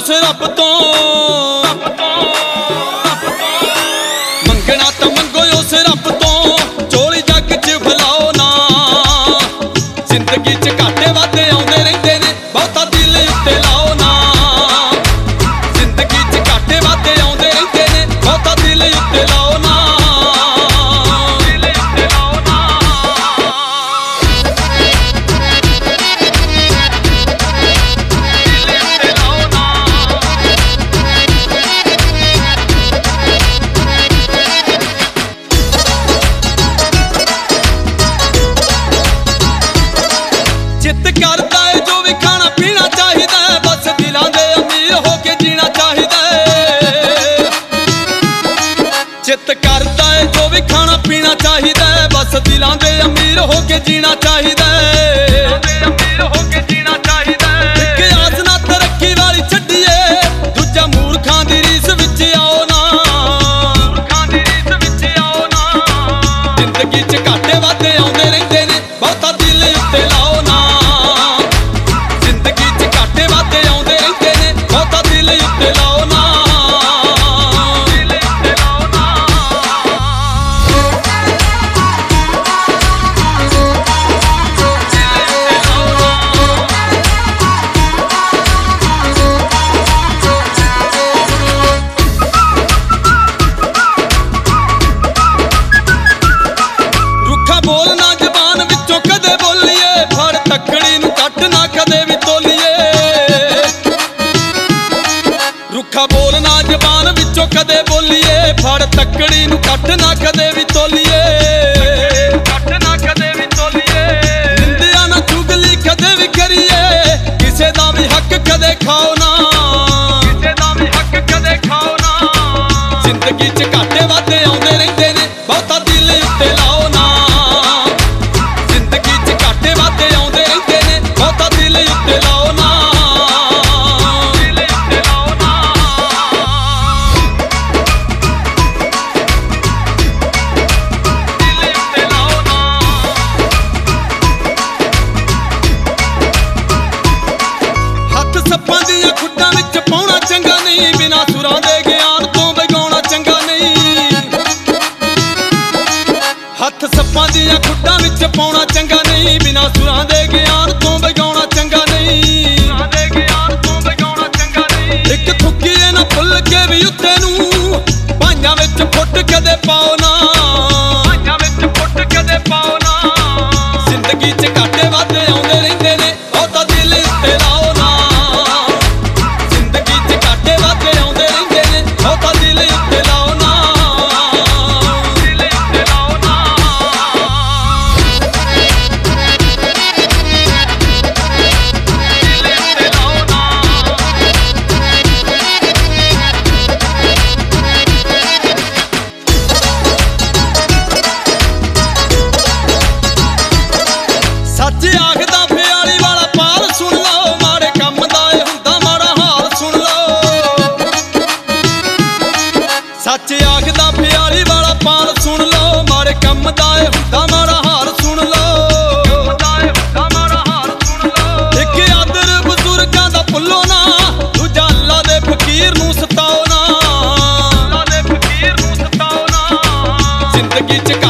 उस रब तो, मंगना तो मंगो उस रब तो, झोली जग च फैलाओ ना। जिंदगी च घाटे वाधे आउंदे रहिंदे ने, बहुता दिल उत्ते लाओ ना। जिंदगी च घाटे वाधे आउंदे रहिंदे ने, बहुता दिल उत्ते लाओ ना। चित करता है जो भी खाना पीना चाहिदा है, बस दिलां दे अमीर होके जीना चाहिदा है। चित करता है जो भी खाना पीना चाहिदा है, बस दिलां दे अमीर होके जीना चाहिदा है। इक आस ना तरक्की वाली छड्डीए, दूजा मूर्खां दी रीस विच आओ ना। जिंदगी च घाटे वाधे आउंदे रहिंदे ने, बहुता दिल उत्ते लाओ ना। बोलना जबान विचों कदे बोलीए, फड़ तकड़ी नूं कट ना कदे भी तोलीए। रुखा बोलना जबान विचों कदे बोलीए, फड़ तकड़ी नूं कट ना कदे भी तोलीए। निंदिया ना चुगली कदे भी करिए, किसे दा भी हक कदे खाओ ना। जिंदगी च घाटे वाधे आउंदे रहिंदे ने, बहुता दिल उत्ते लाओ ना। सप्पां दियां खुड्डां विच पाउणा चंगा नहीं, बिना सुरां दे ज्ञान तो बगाउणा चंगा नहीं। हत्थ सप्पां दियां खुड्डां विच पाउणा चंगा नहीं, बिना सुरां दे ज्ञान तो बगाउणा चंगा नहीं। इक थुक्कीए ना भुल के भी उत्ते नूं, भाइयां विच फुट कदे पाओ ना। जिंदगी च घाटे वाधे आउंदे रहिंदे ने, बहुता दिल उत्ते लाओ ना। सच आखदा फियाली वाला पाल सुन लो, माड़े कम दा ए हुंदा माड़ा हाल सुन लो। सच आखदा फियाली वाला पाल सुन लो, माड़े कम दा ए हुंदा माड़ा हाल सुन लो। इक आदर बजुर्गां दा भुल्लो ना, दूजा अल्लाह दे फकीर नूं सताओ ना। जिंदगी च